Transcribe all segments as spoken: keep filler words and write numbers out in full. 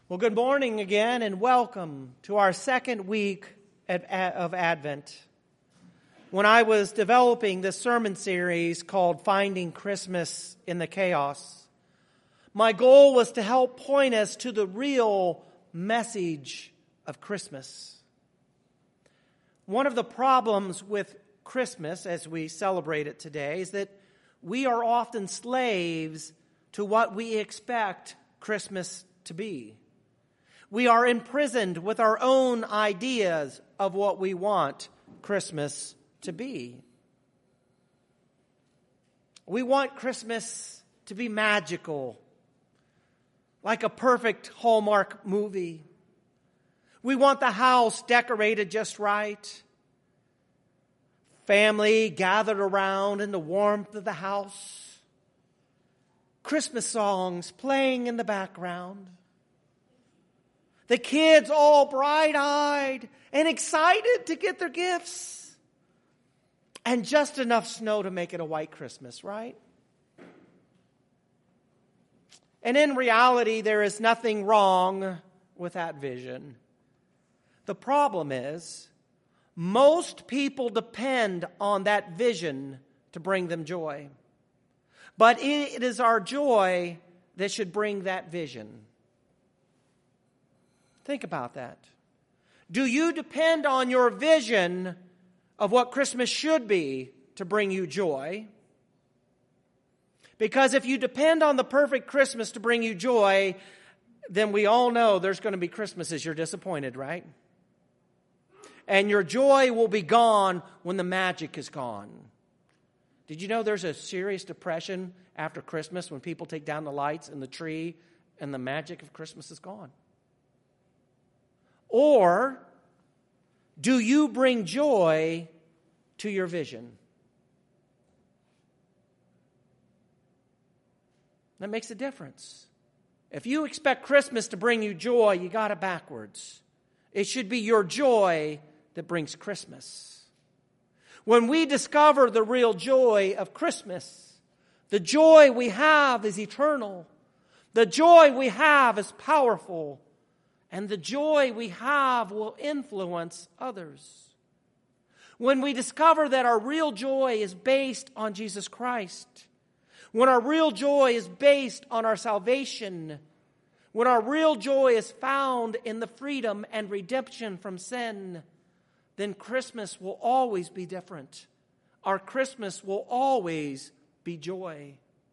Well, good morning again, and welcome to our second week of Advent. When I was developing this sermon series called Finding Christmas in the Chaos, my goal was to help point us to the real message of Christmas. One of the problems with Christmas, as we celebrate it today, is that we are often slaves to what we expect Christmas to be. We are imprisoned with our own ideas of what we want Christmas to be. We want Christmas to be magical, like a perfect Hallmark movie. We want the house decorated just right, family gathered around in the warmth of the house, Christmas songs playing in the background, the kids all bright-eyed and excited to get their gifts. And just enough snow to make it a white Christmas, right? And in reality, there is nothing wrong with that vision. The problem is, most people depend on that vision to bring them joy. But it is our joy that should bring that vision. Think about that. Do you depend on your vision of what Christmas should be to bring you joy? Because if you depend on the perfect Christmas to bring you joy, then we all know there's going to be Christmases you're disappointed, right? And your joy will be gone when the magic is gone. Did you know there's a serious depression after Christmas when people take down the lights and the tree and the magic of Christmas is gone? Or do you bring joy to your vision? That makes a difference. If you expect Christmas to bring you joy, you got it backwards. It should be your joy that brings Christmas. When we discover the real joy of Christmas, the joy we have is eternal. The joy we have is powerful. And the joy we have will influence others. When we discover that our real joy is based on Jesus Christ, when our real joy is based on our salvation, when our real joy is found in the freedom and redemption from sin, then Christmas will always be different. Our Christmas will always be joy.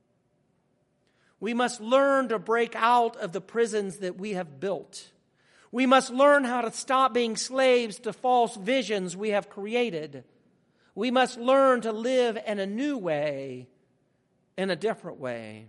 We must learn to break out of the prisons that we have built. We must learn how to stop being slaves to false visions we have created. We must learn to live in a new way, in a different way.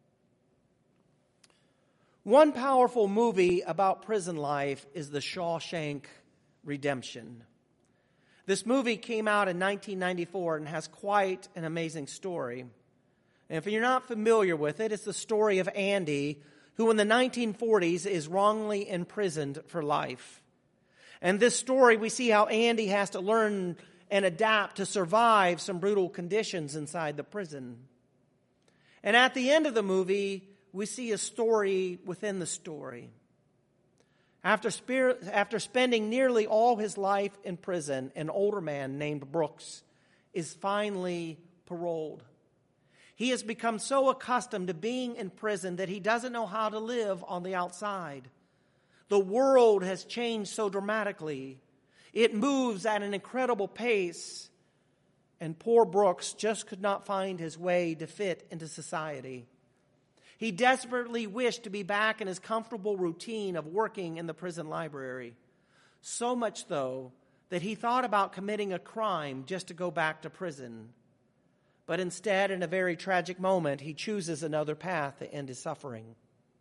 One powerful movie about prison life is The Shawshank Redemption. This movie came out in nineteen ninety-four and has quite an amazing story. And if you're not familiar with it, it's the story of Andy, who in the nineteen forties is wrongly imprisoned for life. And this story, we see how Andy has to learn and adapt to survive some brutal conditions inside the prison. And at the end of the movie, we see a story within the story. After, spirit, after spending nearly all his life in prison, an older man named Brooks is finally paroled. He has become so accustomed to being in prison that he doesn't know how to live on the outside. The world has changed so dramatically. It moves at an incredible pace. And poor Brooks just could not find his way to fit into society. He desperately wished to be back in his comfortable routine of working in the prison library. So much, though, that he thought about committing a crime just to go back to prison. But instead, in a very tragic moment, he chooses another path to end his suffering.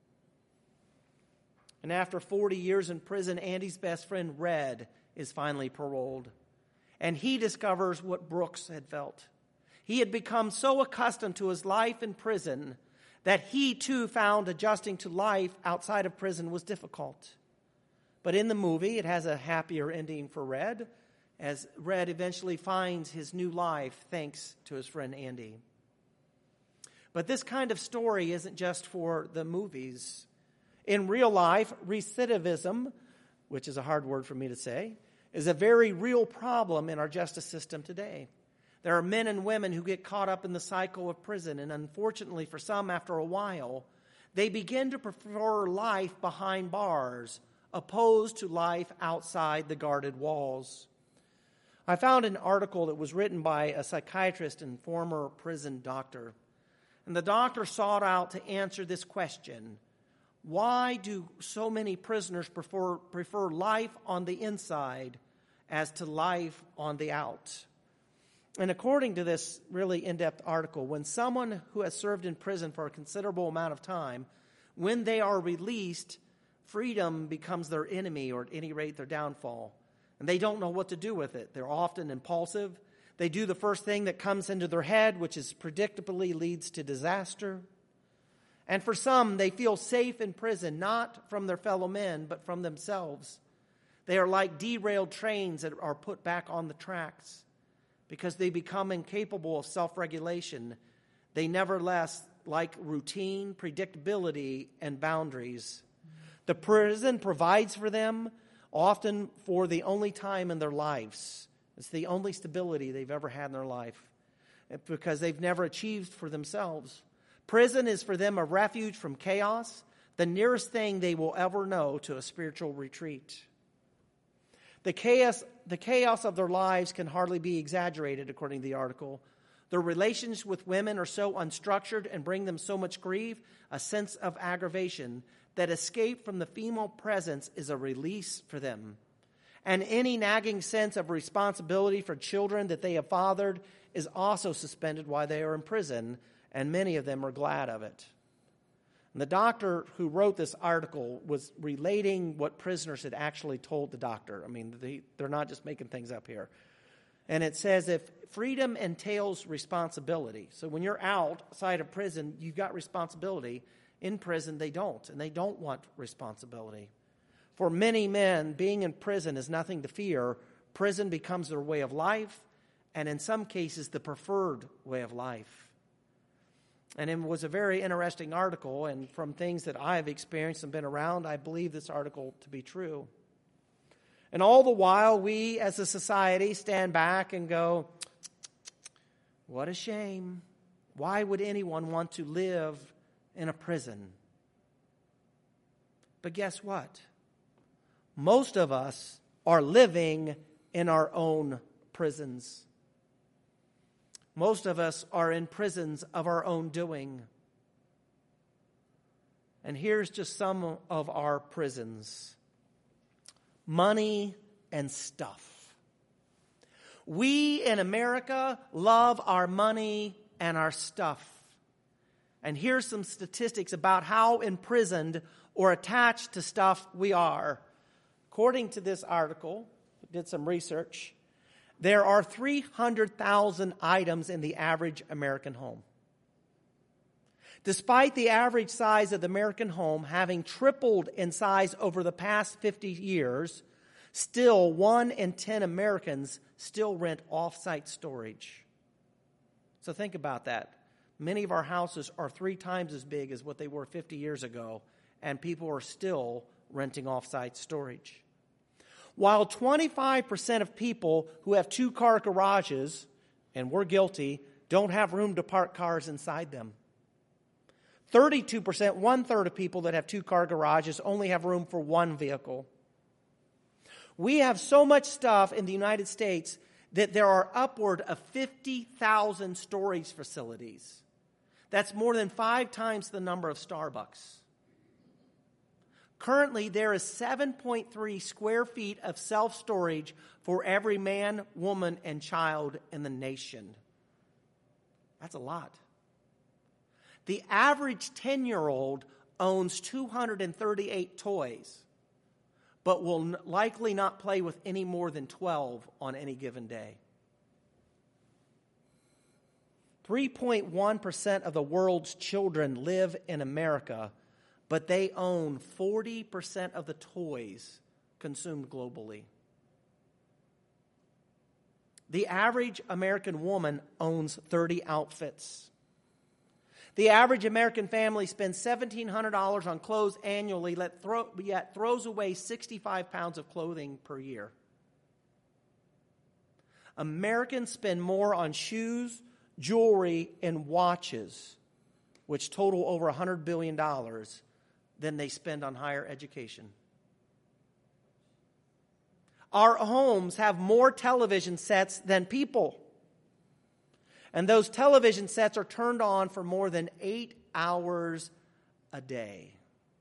And after forty years in prison, Andy's best friend, Red, is finally paroled. And he discovers what Brooks had felt. He had become so accustomed to his life in prison that he too found adjusting to life outside of prison was difficult. But in the movie, it has a happier ending for Red, as Red eventually finds his new life thanks to his friend Andy. But this kind of story isn't just for the movies. In real life, recidivism, which is a hard word for me to say, is a very real problem in our justice system today. There are men and women who get caught up in the cycle of prison, and unfortunately for some, after a while, they begin to prefer life behind bars, opposed to life outside the guarded walls. I found an article that was written by a psychiatrist and former prison doctor. And the doctor sought out to answer this question: why do so many prisoners prefer, prefer life on the inside as to life on the out? And according to this really in-depth article, when someone who has served in prison for a considerable amount of time, when they are released, freedom becomes their enemy, or at any rate their downfall. And they don't know what to do with it. They're often impulsive. They do the first thing that comes into their head, which is predictably leads to disaster. And for some, they feel safe in prison, not from their fellow men, but from themselves. They are like derailed trains that are put back on the tracks because they become incapable of self-regulation. They nevertheless like routine, predictability, and boundaries. The prison provides for them, often for the only time in their lives. It's the only stability they've ever had in their life because they've never achieved for themselves. Prison is for them a refuge from chaos, the nearest thing they will ever know to a spiritual retreat. The chaos, the chaos of their lives can hardly be exaggerated, according to the article. Their relations with women are so unstructured and bring them so much grief, a sense of aggravation, that escape from the female presence is a release for them. And any nagging sense of responsibility for children that they have fathered is also suspended while they are in prison, and many of them are glad of it. And the doctor who wrote this article was relating what prisoners had actually told the doctor. I mean, they, they're not just making things up here. And it says if freedom entails responsibility, so when you're outside of prison, you've got responsibility. In prison, they don't, and they don't want responsibility. For many men, being in prison is nothing to fear. Prison becomes their way of life, and in some cases, the preferred way of life. And it was a very interesting article, and from things that I've experienced and been around, I believe this article to be true. And all the while, we as a society stand back and go, what a shame. Why would anyone want to live in a prison? But guess what? Most of us are living in our own prisons. Most of us are in prisons of our own doing. And here's just some of our prisons. Money and stuff. We in America love our money and our stuff. And here's some statistics about how imprisoned or attached to stuff we are. According to this article, I did some research, there are three hundred thousand items in the average American home. Despite the average size of the American home having tripled in size over the past fifty years, still one in ten Americans still rent off-site storage. So think about that. Many of our houses are three times as big as what they were fifty years ago, and people are still renting off-site storage. While twenty-five percent of people who have two-car garages, and we're guilty, don't have room to park cars inside them. thirty-two percent, one-third of people that have two-car garages only have room for one vehicle. We have so much stuff in the United States that there are upward of fifty thousand storage facilities. That's more than five times the number of Starbucks. Currently, there is seven point three square feet of self-storage for every man, woman, and child in the nation. That's a lot. The average ten-year-old owns two hundred thirty-eight toys, but will likely not play with any more than twelve on any given day. three point one percent of the world's children live in America, but they own forty percent of the toys consumed globally. The average American woman owns thirty outfits. The average American family spends seventeen hundred dollars on clothes annually, yet, throw, yet throws away sixty-five pounds of clothing per year. Americans spend more on shoes, jewelry, and watches, which total over one hundred billion dollars, than they spend on higher education. Our homes have more television sets than people. And those television sets are turned on for more than eight hours a day.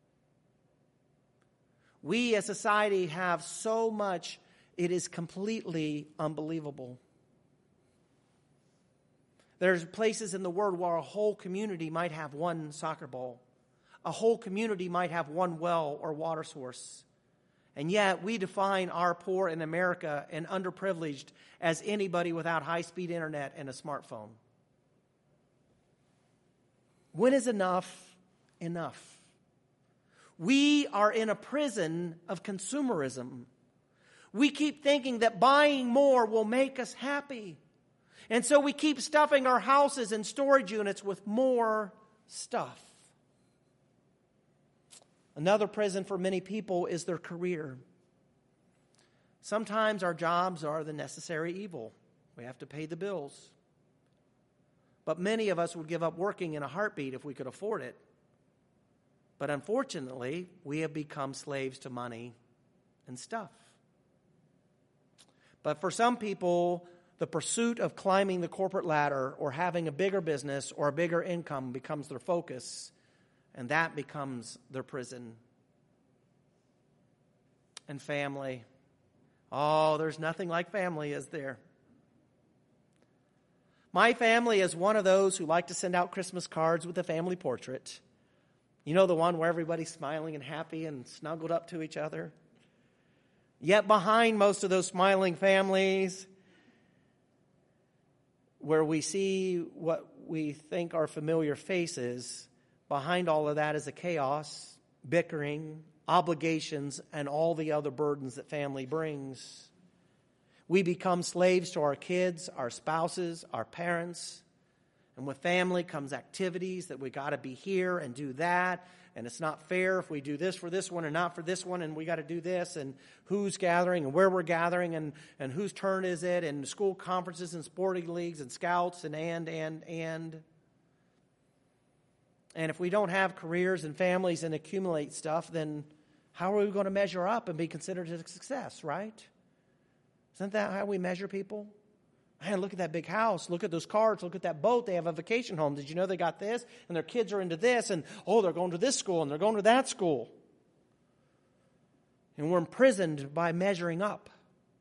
We as society have so much, it is completely unbelievable. There's places in the world where a whole community might have one soccer ball. A whole community might have one well or water source. And yet we define our poor in America and underprivileged as anybody without high-speed internet and a smartphone. When is enough enough? We are in a prison of consumerism. We keep thinking that buying more will make us happy. And so we keep stuffing our houses and storage units with more stuff. Another prison for many people is their career. Sometimes our jobs are the necessary evil. We have to pay the bills. But many of us would give up working in a heartbeat if we could afford it. But unfortunately, we have become slaves to money and stuff. But for some people, the pursuit of climbing the corporate ladder or having a bigger business or a bigger income becomes their focus. And that becomes their prison. And family. Oh, there's nothing like family, is there? My family is one of those who like to send out Christmas cards with a family portrait. You know, the one where everybody's smiling and happy and snuggled up to each other. Yet behind most of those smiling families, where we see what we think are familiar faces, behind all of that is a chaos, bickering, obligations, and all the other burdens that family brings. We become slaves to our kids, our spouses, our parents. And with family comes activities that we got to be here and do that. And it's not fair if we do this for this one and not for this one, and we got to do this, and who's gathering and where we're gathering and, and whose turn is it, and school conferences and sporting leagues and scouts and and and and. And if we don't have careers and families and accumulate stuff, then how are we going to measure up and be considered a success, right? Isn't that how we measure people? Man, look at that big house. Look at those cars. Look at that boat. They have a vacation home. Did you know they got this? And their kids are into this. And, oh, they're going to this school and they're going to that school. And we're imprisoned by measuring up.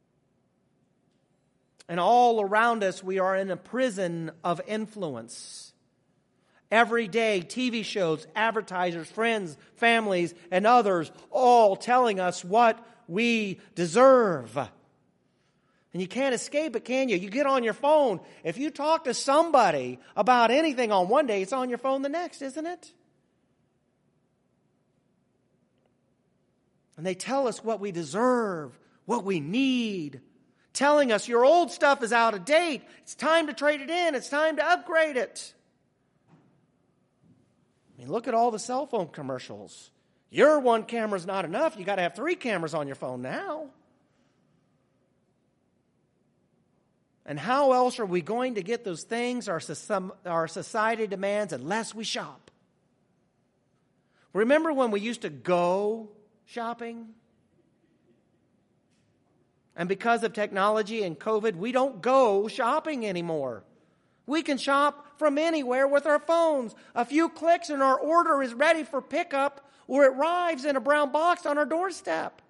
And all around us, we are in a prison of influence. Every day, T V shows, advertisers, friends, families, and others all telling us what we deserve. And you can't escape it, can you? You get on your phone. If you talk to somebody about anything on one day, it's on your phone the next, isn't it? And they tell us what we deserve, what we need, telling us your old stuff is out of date. It's time to trade it in. It's time to upgrade it. I mean, look at all the cell phone commercials. Your one camera's not enough. You got to have three cameras on your phone now. And how else are we going to get those things our, our society demands unless we shop? Remember when we used to go shopping? And because of technology and COVID, we don't go shopping anymore. We can shop from anywhere with our phones. A few clicks and our order is ready for pickup, or it arrives in a brown box on our doorstep.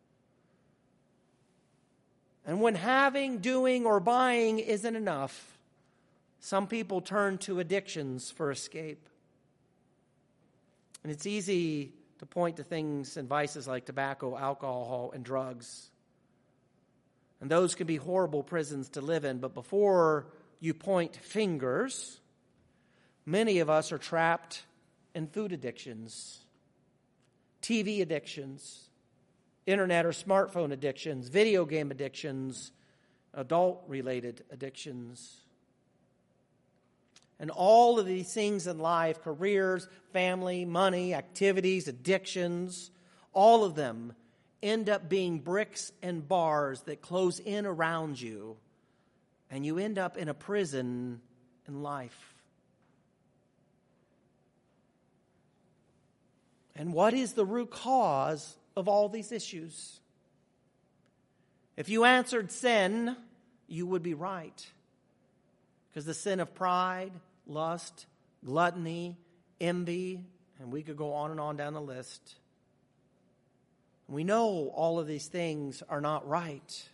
And when having, doing, or buying isn't enough, some people turn to addictions for escape. And it's easy to point to things and vices like tobacco, alcohol, and drugs. And those can be horrible prisons to live in. But before you point fingers, many of us are trapped in food addictions, T V addictions, internet or smartphone addictions, video game addictions, adult-related addictions. And all of these things in life, careers, family, money, activities, addictions, all of them end up being bricks and bars that close in around you, and you end up in a prison in life. And what is the root cause of all these issues? If you answered sin, you would be right. Because the sin of pride, lust, gluttony, envy, and we could go on and on down the list. We know all of these things are not right.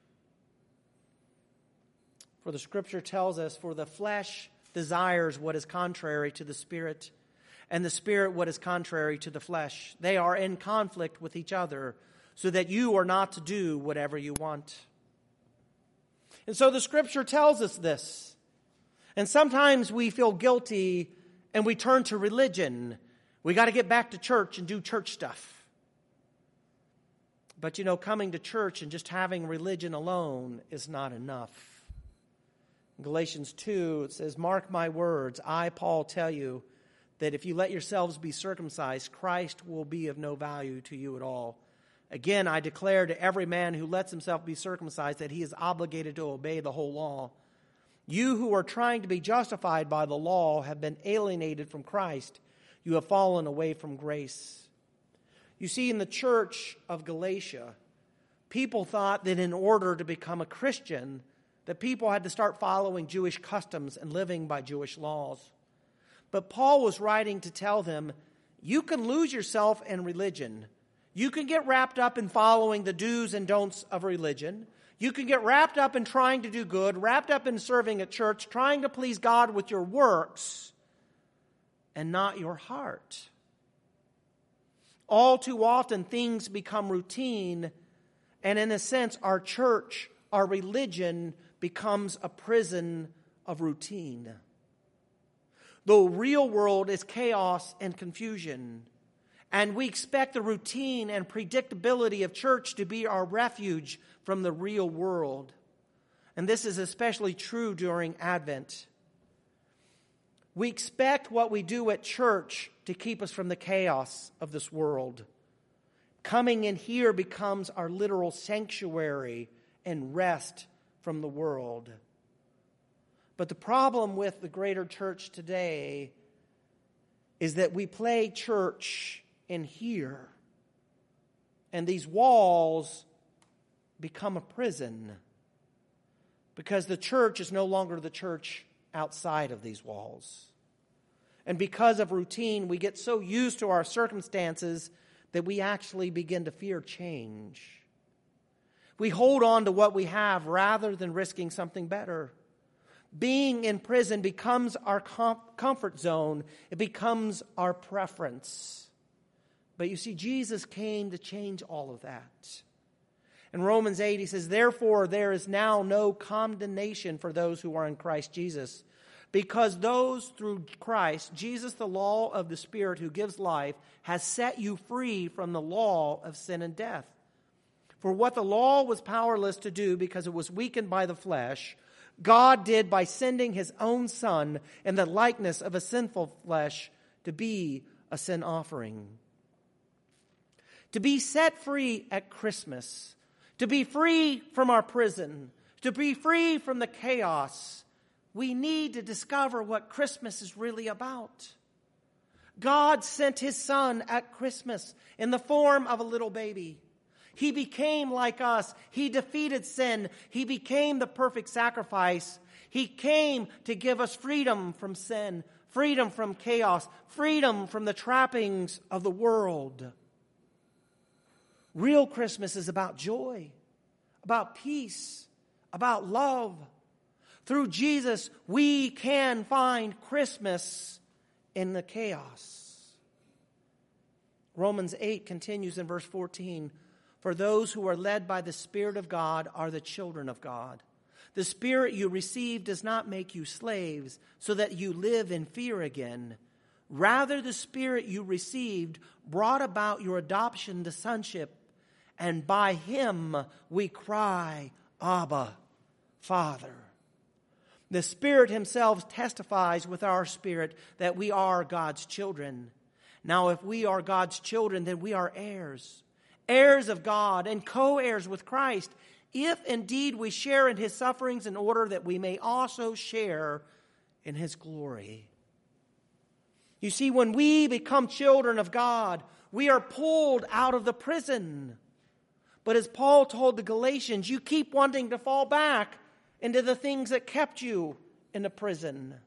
For the Scripture tells us, for the flesh desires what is contrary to the Spirit, and the Spirit what is contrary to the flesh. They are in conflict with each other, so that you are not to do whatever you want. And so the Scripture tells us this. And sometimes we feel guilty and we turn to religion. We got to get back to church and do church stuff. But you know, coming to church and just having religion alone is not enough. In Galatians two, it says, "Mark my words, I, Paul, tell you that if you let yourselves be circumcised, Christ will be of no value to you at all. Again, I declare to every man who lets himself be circumcised that he is obligated to obey the whole law. You who are trying to be justified by the law have been alienated from Christ. You have fallen away from grace." You see, in the church of Galatia, people thought that in order to become a Christian, that people had to start following Jewish customs and living by Jewish laws. But Paul was writing to tell them, you can lose yourself in religion. You can get wrapped up in following the do's and don'ts of religion. You can get wrapped up in trying to do good, wrapped up in serving at church, trying to please God with your works and not your heart. All too often, things become routine, and in a sense, our church, our religion becomes a prison of routine. The real world is chaos and confusion. And we expect the routine and predictability of church to be our refuge from the real world. And this is especially true during Advent. We expect what we do at church to keep us from the chaos of this world. Coming in here becomes our literal sanctuary and rest from the world. But the problem with the greater church today is that we play church in here, and these walls become a prison because the church is no longer the church outside of these walls. And because of routine, we get so used to our circumstances that we actually begin to fear change. We hold on to what we have rather than risking something better. Being in prison becomes our com- comfort zone. It becomes our preference. But you see, Jesus came to change all of that. In Romans eight, he says, "Therefore there is now no condemnation for those who are in Christ Jesus. Because those through Christ, Jesus, the law of the Spirit who gives life, has set you free from the law of sin and death. For what the law was powerless to do because it was weakened by the flesh, God did by sending his own Son in the likeness of a sinful flesh to be a sin offering." To be set free at Christmas, to be free from our prison, to be free from the chaos, we need to discover what Christmas is really about. God sent his Son at Christmas in the form of a little baby. He became like us. He defeated sin. He became the perfect sacrifice. He came to give us freedom from sin, freedom from chaos, freedom from the trappings of the world. Real Christmas is about joy, about peace, about love. Through Jesus, we can find Christmas in the chaos. Romans eight continues in verse fourteen. "For those who are led by the Spirit of God are the children of God. The Spirit you received does not make you slaves, so that you live in fear again. Rather, the Spirit you received brought about your adoption to sonship, and by him we cry, Abba, Father." The Spirit himself testifies with our spirit that we are God's children. Now, if we are God's children, then we are heirs, heirs of God and co-heirs with Christ, if indeed we share in his sufferings in order that we may also share in his glory. You see, when we become children of God, we are pulled out of the prison. But as Paul told the Galatians, you keep wanting to fall back into the things that kept you in the prison.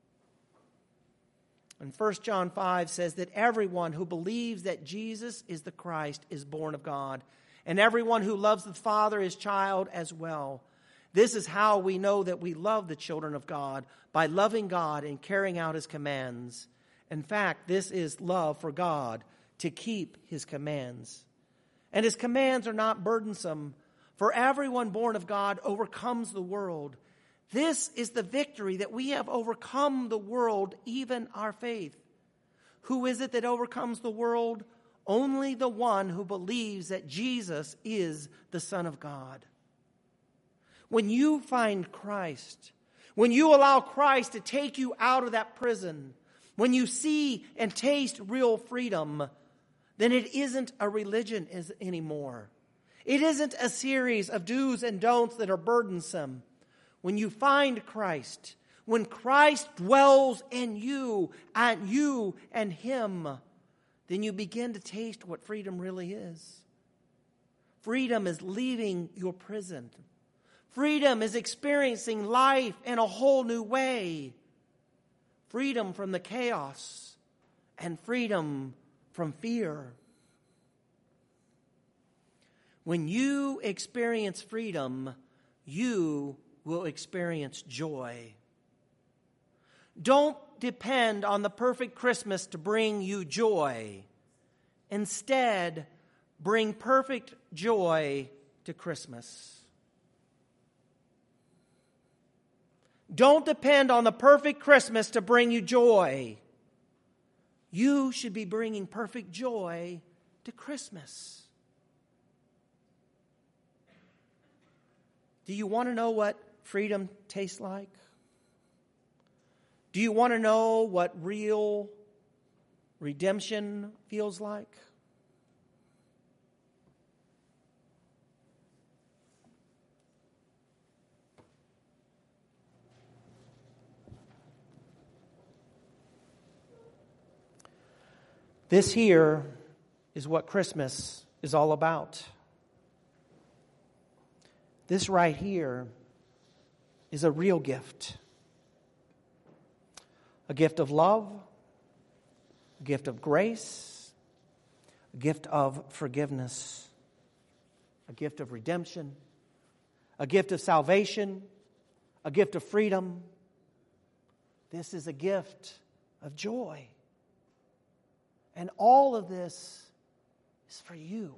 And First John five says that everyone who believes that Jesus is the Christ is born of God, and everyone who loves the Father is child as well. This is how we know that we love the children of God, by loving God and carrying out his commands. In fact, this is love for God, to keep his commands. And his commands are not burdensome, for everyone born of God overcomes the world. This is the victory, that we have overcome the world, even our faith. Who is it that overcomes the world? Only the one who believes that Jesus is the Son of God. When you find Christ, when you allow Christ to take you out of that prison, when you see and taste real freedom, then it isn't a religion anymore. It isn't a series of do's and don'ts that are burdensome. When you find Christ, when Christ dwells in you and you and him, then you begin to taste what freedom really is. Freedom is leaving your prison. Freedom is experiencing life in a whole new way. Freedom from the chaos and freedom from fear. When you experience freedom, you will experience joy. Don't depend on the perfect Christmas to bring you joy. Instead, bring perfect joy to Christmas. Don't depend on the perfect Christmas to bring you joy. You should be bringing perfect joy to Christmas. Do you want to know what freedom tastes like? Do you want to know what real redemption feels like? This here is what Christmas is all about. This right here is a real gift. A gift of love, a gift of grace, a gift of forgiveness, a gift of redemption, a gift of salvation, a gift of freedom. This is a gift of joy. And all of this is for you.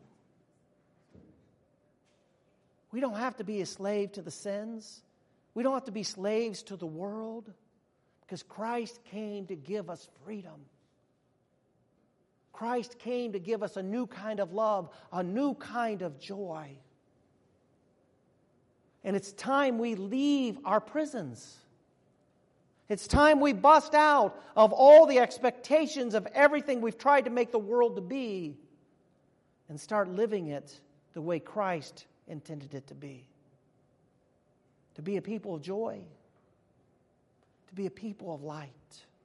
We don't have to be a slave to the sins. We don't have to be slaves to the world, because Christ came to give us freedom. Christ came to give us a new kind of love, a new kind of joy. And it's time we leave our prisons. It's time we bust out of all the expectations of everything we've tried to make the world to be and start living it the way Christ intended it to be. To be a people of joy. To be a people of light.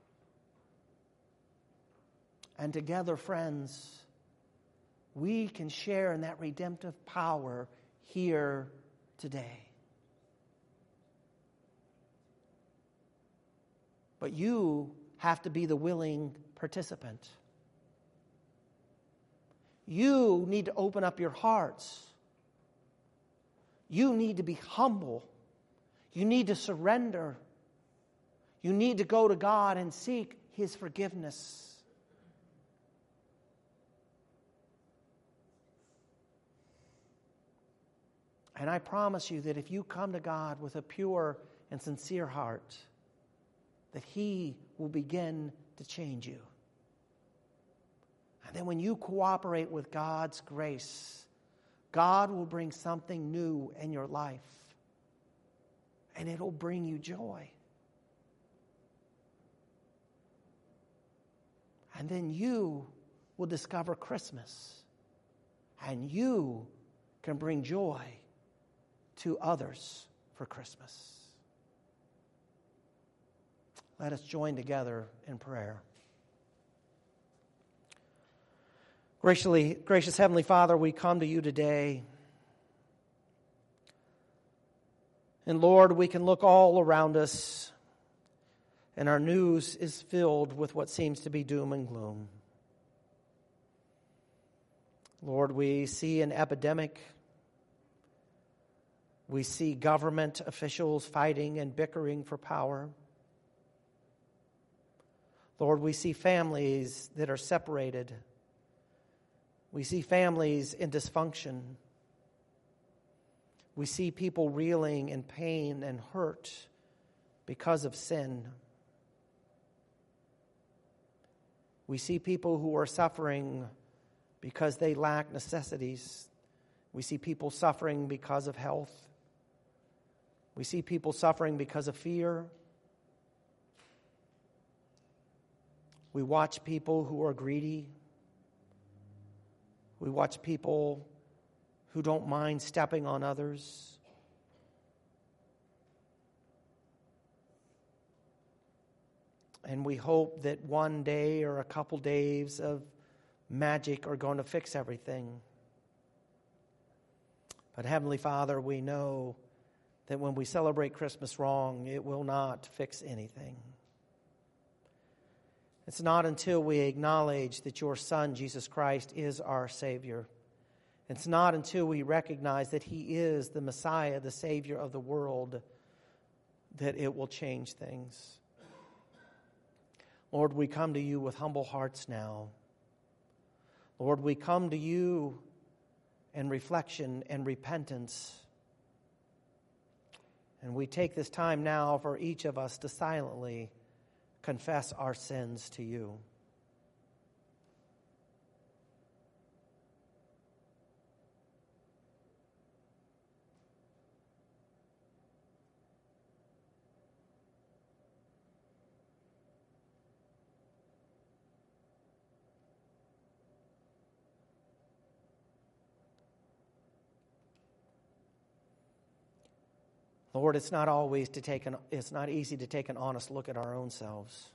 And together, friends, we can share in that redemptive power here today. But you have to be the willing participant. You need to open up your hearts. You need to be humble. You need to surrender. You need to go to God and seek his forgiveness. And I promise you that if you come to God with a pure and sincere heart, that he will begin to change you. And then when you cooperate with God's grace, God will bring something new in your life. and it'll bring you joy. And then you will discover Christmas, and you can bring joy to others for Christmas. Let us join together in prayer. Graciously, gracious Heavenly Father, we come to you today. And Lord, we can look all around us, and our news is filled with what seems to be doom and gloom. Lord, we see an epidemic. We see government officials fighting and bickering for power. Lord, we see families that are separated. We see families in dysfunction. We see people reeling in pain and hurt because of sin. We see people who are suffering because they lack necessities. We see people suffering because of health. We see people suffering because of fear. We watch people who are greedy. We watch people who don't mind stepping on others. And we hope that one day or a couple days of magic are going to fix everything. But Heavenly Father, we know that when we celebrate Christmas wrong, it will not fix anything. It's not until we acknowledge that your Son, Jesus Christ, is our Savior. It's not until we recognize that He is the Messiah, the Savior of the world, that it will change things. Lord, we come to you with humble hearts now. Lord, we come to you in reflection and repentance. And we take this time now for each of us to silently confess our sins to you. Lord, it's not always to take an, it's not easy to take an honest look at our own selves.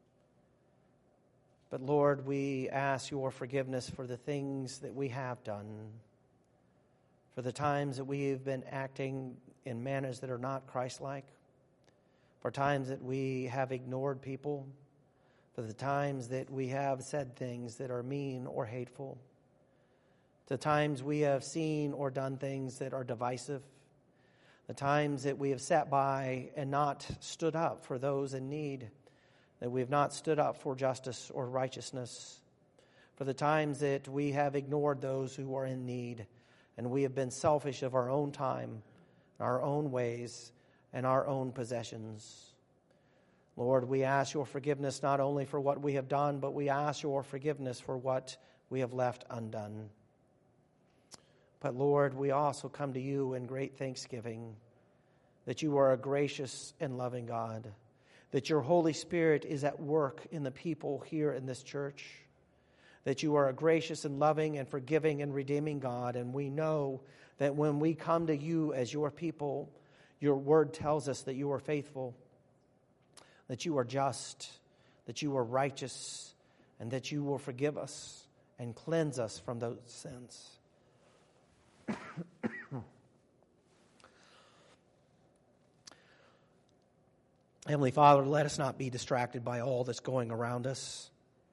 But Lord, we ask your forgiveness for the things that we have done, for the times that we have been acting in manners that are not Christ-like, for times that we have ignored people, for the times that we have said things that are mean or hateful, the times we have seen or done things that are divisive, the times that we have sat by and not stood up for those in need, that we have not stood up for justice or righteousness, for the times that we have ignored those who are in need, and we have been selfish of our own time, our own ways, and our own possessions. Lord, we ask your forgiveness not only for what we have done, but we ask your forgiveness for what we have left undone. But Lord, we also come to you in great thanksgiving that you are a gracious and loving God, that your Holy Spirit is at work in the people here in this church, that you are a gracious and loving and forgiving and redeeming God. And we know that when we come to you as your people, your word tells us that you are faithful, that you are just, that you are righteous, and that you will forgive us and cleanse us from those sins. Heavenly Father, let us not be distracted by all that's going around us.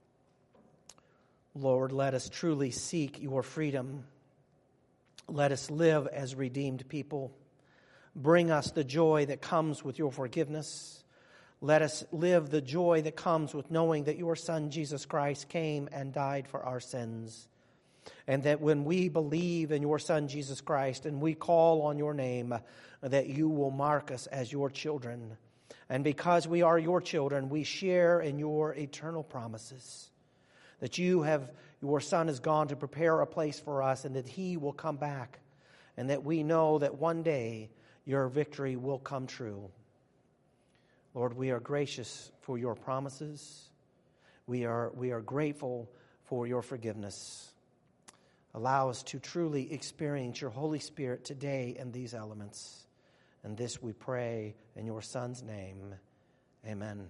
Lord, let us truly seek your freedom. Let us live as redeemed people. Bring us the joy that comes with your forgiveness. Let us live the joy that comes with knowing that your Son, Jesus Christ, came and died for our sins. And that when we believe in your Son, Jesus Christ, and we call on your name, that you will mark us as your children. And because we are your children, we share in your eternal promises. That you have, your Son has gone to prepare a place for us, and that he will come back. And that we know that one day your victory will come true. Lord, we are gracious for your promises. We are, we are grateful for your forgiveness. Allow us to truly experience your Holy Spirit today in these elements. And this we pray in your Son's name. Amen.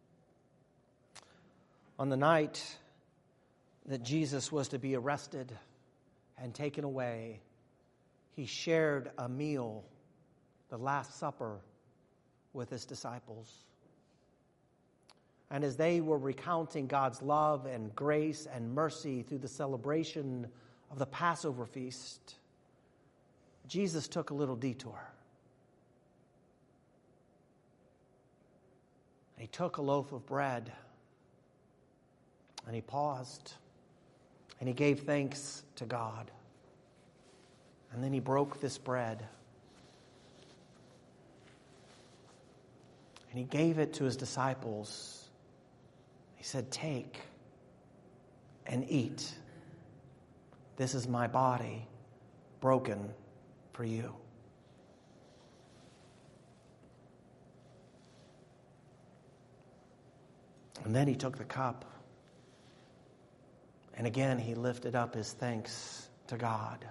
On the night that Jesus was to be arrested and taken away, he shared a meal, the Last Supper, with his disciples. And as they were recounting God's love and grace and mercy through the celebration of the Passover feast, Jesus took a little detour. He took a loaf of bread and he paused and he gave thanks to God. And then he broke this bread and he gave it to his disciples. He said, "Take and eat. This is my body broken for you." And then he took the cup. And again, he lifted up his thanks to God.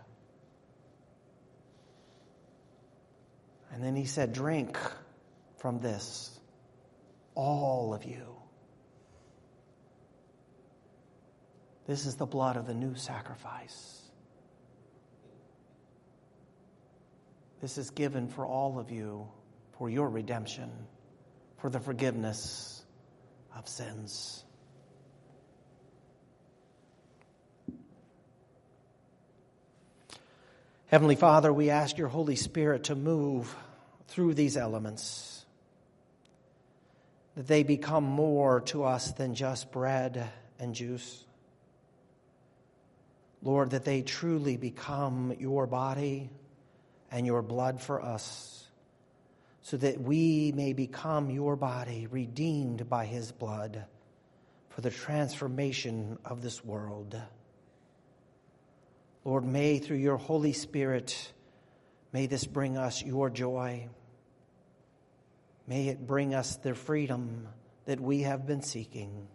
And then he said, "Drink from this, all of you. This is the blood of the new sacrifice. This is given for all of you for your redemption, for the forgiveness of sins." Heavenly Father, we ask your Holy Spirit to move through these elements, that they become more to us than just bread and juice. Lord, that they truly become your body and your blood for us, so that we may become your body, redeemed by his blood, for the transformation of this world. Lord, may through your Holy Spirit, may this bring us your joy. May it bring us the freedom that we have been seeking.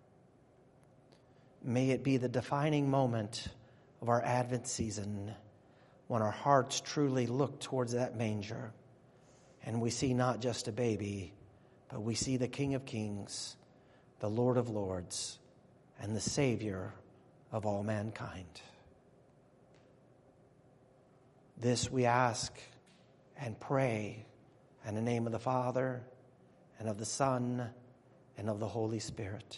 May it be the defining moment of our Advent season, when our hearts truly look towards that manger and we see not just a baby, but we see the King of Kings, the Lord of Lords, and the Savior of all mankind. This we ask and pray in the name of the Father, and of the Son, and of the Holy Spirit.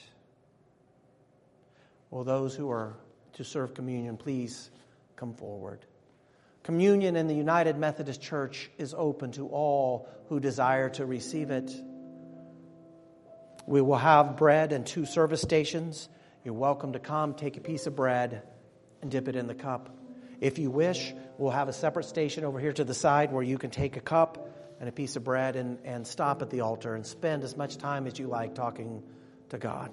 Will those who are to serve communion please come forward? Communion in the United Methodist Church is open to all who desire to receive it. We will have bread and two service stations. You're welcome to come, take a piece of bread, and dip it in the cup. If you wish, we'll have a separate station over here to the side where you can take a cup and a piece of bread and, and stop at the altar and spend as much time as you like talking to God.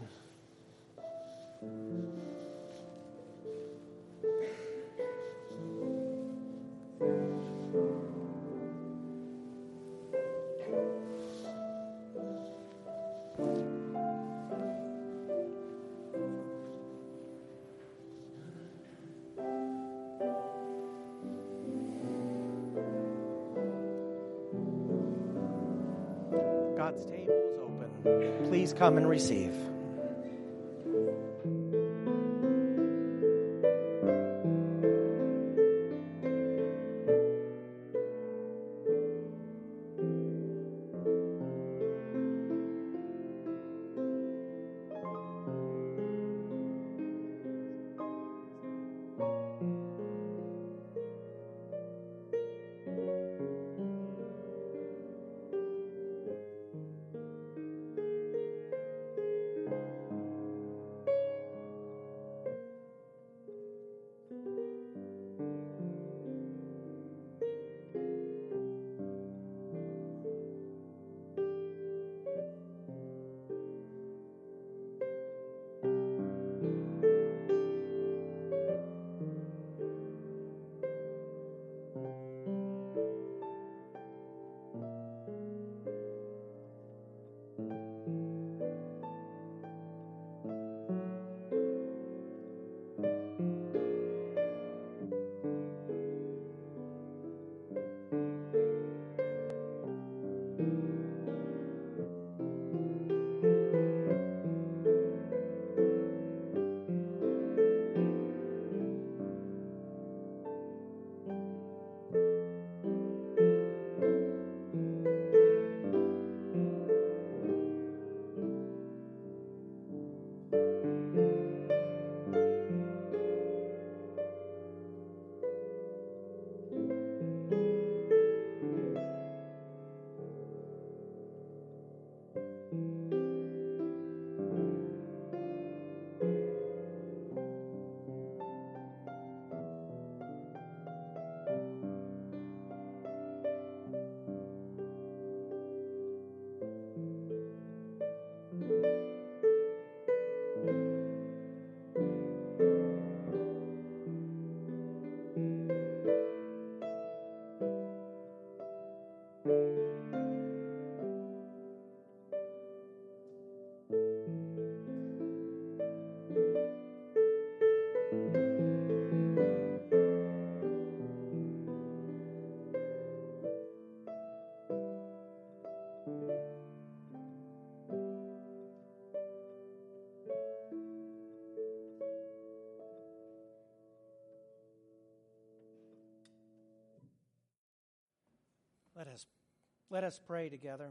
God's table is open. Please come and receive. Let us, let us pray together.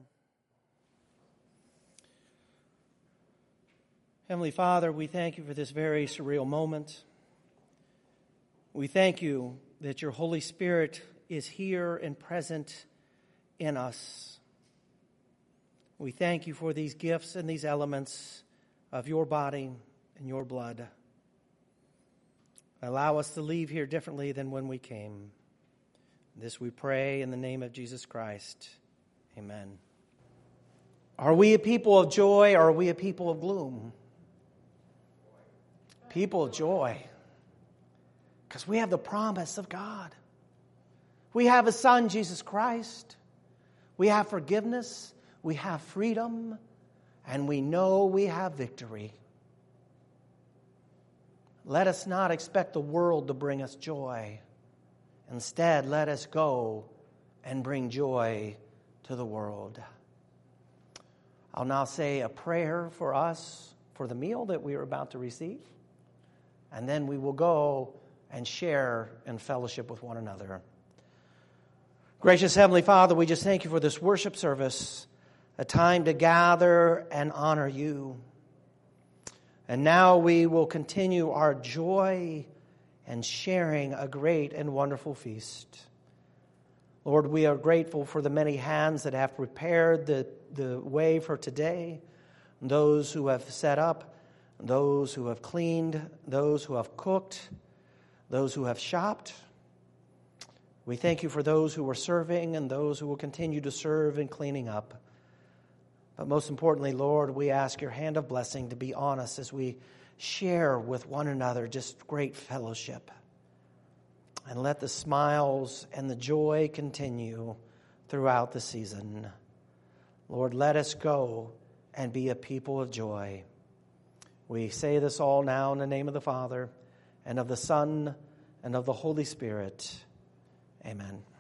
Heavenly Father, we thank you for this very surreal moment. We thank you that your Holy Spirit is here and present in us. We thank you for these gifts and these elements of your body and your blood. Allow us to leave here differently than when we came. This we pray in the name of Jesus Christ. Amen. Are we a people of joy or are we a people of gloom? People of joy. Because we have the promise of God. We have a Son, Jesus Christ. We have forgiveness. We have freedom. And we know we have victory. Let us not expect the world to bring us joy. Instead, let us go and bring joy to the world. I'll now say a prayer for us for the meal that we are about to receive. And then we will go and share in fellowship with one another. Gracious Heavenly Father, we just thank you for this worship service, a time to gather and honor you. And now we will continue our joy and sharing a great and wonderful feast. Lord, we are grateful for the many hands that have prepared the, the way for today, those who have set up, those who have cleaned, those who have cooked, those who have shopped. We thank you for those who are serving and those who will continue to serve in cleaning up. But most importantly, Lord, we ask your hand of blessing to be on us as we share with one another just great fellowship. And let the smiles and the joy continue throughout the season. Lord, let us go and be a people of joy. We say this all now in the name of the Father, and of the Son, and of the Holy Spirit. Amen.